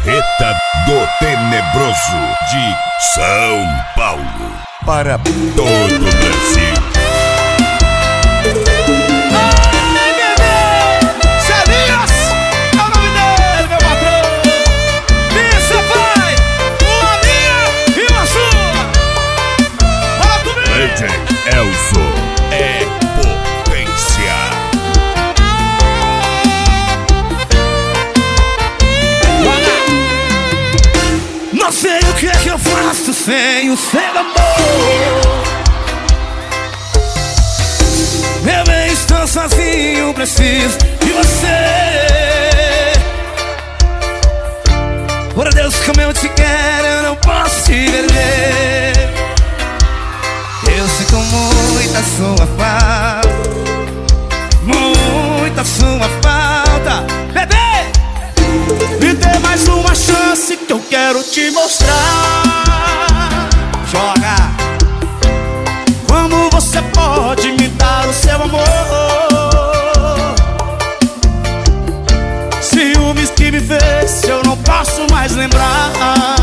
Carreta do Tenebroso de São Paulo para todo o Brasil. Elzo é potência. Não sei o que é que eu faço sem o seu amor. Meu bem, estou sozinho, preciso de você. Por Deus, como eu te quero, eu não posso te perder. Eu sinto muita sua falta, muita sua falta. Bebê, me dê mais uma chance que eu quero te mostrar. Joga! Como você pode me dar o seu amor? Ciúmes que me fez, eu não posso mais lembrar.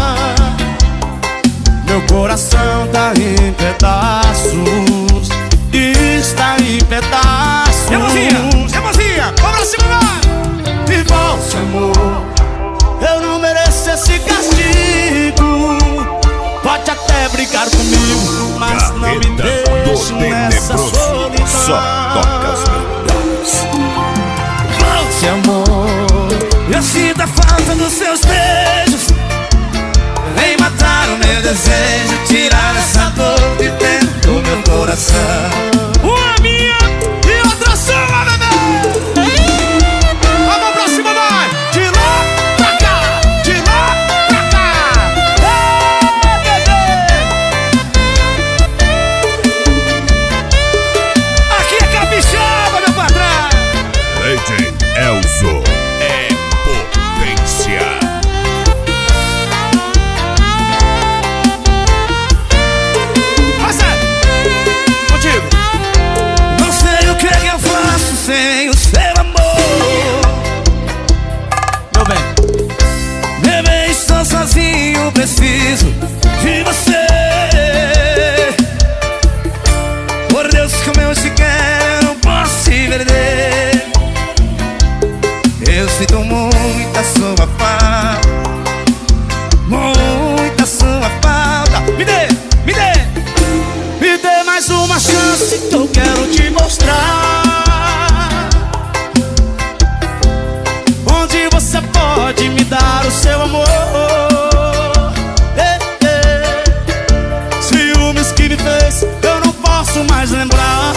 Meu coração tá em pedaços, está em pedaços. Emozinha, vamos pra cima, vai! E volte, amor, eu não mereço esse castigo. Pode até brigar comigo, mas não me deixe nessa solidão. Só toca as melhores. Volte, amor, eu sinto a falta dos seus beijos. Vem matar o meu desejo, tirar essa dor de dentro do meu coração. Uma minha e outra sua, bebê. Vamos pra cima, vai! De lá pra cá, de lá pra cá. Aqui é capixaba, meu patrão. DJ Elzo é potência. Sem o seu amor, meu bem, bebê, estou sozinho, preciso de você. Por Deus, como eu te quero, não posso te perder. Eu sinto muita sua falta, muita sua falta. Me dê mais uma chance que eu quero te mostrar. Você pode me dar o seu amor. Ciúmes que me fez, eu não posso mais lembrar.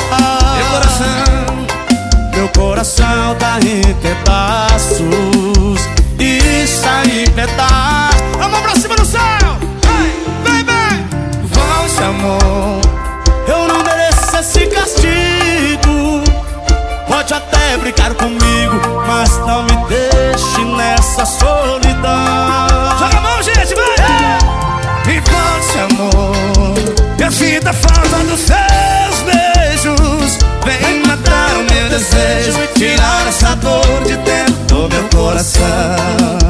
Meu coração tá em pedaços, está em pedaços. Vamos pra cima do céu. Vem, vem. Volte, amor, eu não mereço esse castigo. Pode até brincar comigo, mas não me deixe nessa solidão. Joga a mão, gente, vai! E volte, amor, eu sinto a falta dos seus beijos. Vem matar o meu desejo, tirar essa dor de dentro do meu coração.